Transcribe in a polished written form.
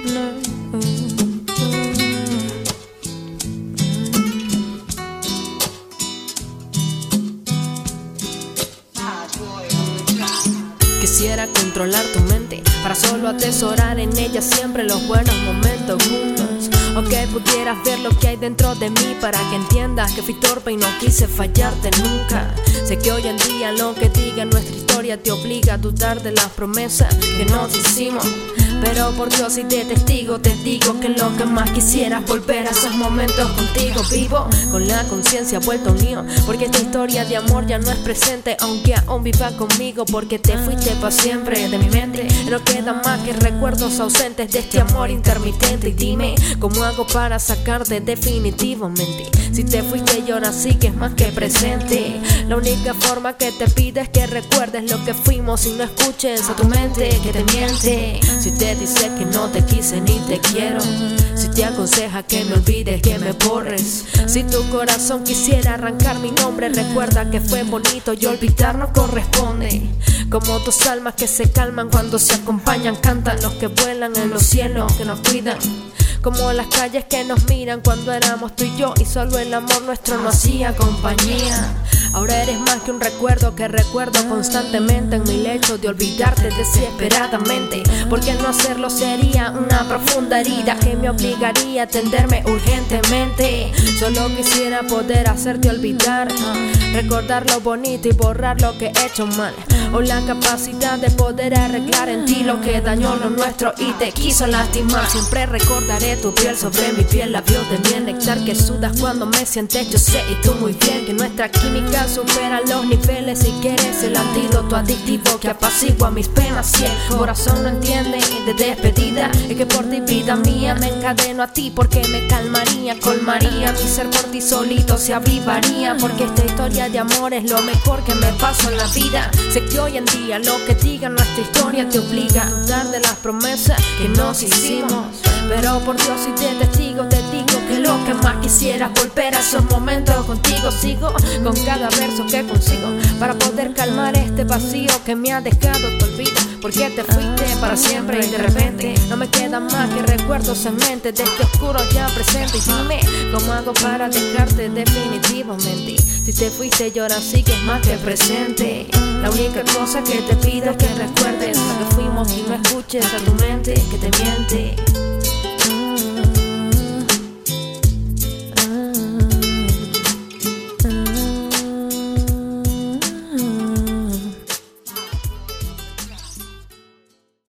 Quisiera controlar tu mente para solo atesorar en ella siempre los buenos momentos juntos. O que pudieras ver lo que hay dentro de mí para que entiendas que fui torpe y no quise fallarte nunca. Sé que hoy en día lo que diga nuestra historia te obliga a dudar de las promesas que nos hicimos. Pero por Dios y de testigo te digo que lo que más quisieras volver a esos momentos contigo. Vivo con la conciencia vuelta un lío, porque esta historia de amor ya no es presente, aunque aún viva conmigo, porque te fuiste para siempre de mi mente. No queda más que recuerdos ausentes de este amor intermitente. Y dime, ¿cómo hago para sacarte definitivamente? Si te fuiste y ahora sigues más que presente. La única forma que te pido es que recuerdes lo que fuimos y no escuches a tu mente que te miente. Si te dice que no te quise ni te quiero, si te aconseja que me olvides, que me borres, si tu corazón quisiera arrancar mi nombre, recuerda que fue bonito y olvidar no corresponde. Como dos almas que se calman cuando se acompañan, cantan los que vuelan en los cielos que nos cuidan. Como las calles que nos miran cuando éramos tú y yo y solo el amor nuestro nos hacía compañía. Ahora eres más que un recuerdo que recuerdo constantemente en mi lecho de olvidarte desesperadamente, porque no hacerlo sería una profunda herida que me obligaría a atenderme urgentemente. Solo quisiera poder hacerte olvidar, recordar lo bonito y borrar lo que he hecho mal, o la capacidad de poder arreglar en ti lo que dañó lo nuestro y te quiso lastimar. Siempre recordaré tu piel sobre mi piel, labios de miel, néctar que sudas cuando me sientes. Yo sé y tú muy bien que nuestra química supera los niveles. Si quieres el antídoto adictivo que apacigua mis penas, si el corazón no entiende de despedida, es que por ti vida mía me encadeno a ti, porque me calmaría, colmaría mi ser por ti solito se avivaría, porque esta historia de amor es lo mejor que me pasó en la vida. Sé que hoy en día lo que diga nuestra historia te obliga a dudar de las promesas que nos hicimos, pero por Dios y de testigo te digo que lo que más quisiera volver a esos momentos contigo. Sigo con cada verso que consigo para poder calmar este vacío que me ha dejado tu olvido, porque te fuiste para siempre y de repente no me quedan más que recuerdos en mente de este oscuro ya presente. Y dime, ¿cómo hago para dejarte definitivamente? Si te fuiste y ahora sigues más que presente. La única cosa que te pido es que recuerdes lo que fuimos y no escuches a tu mente que te miente.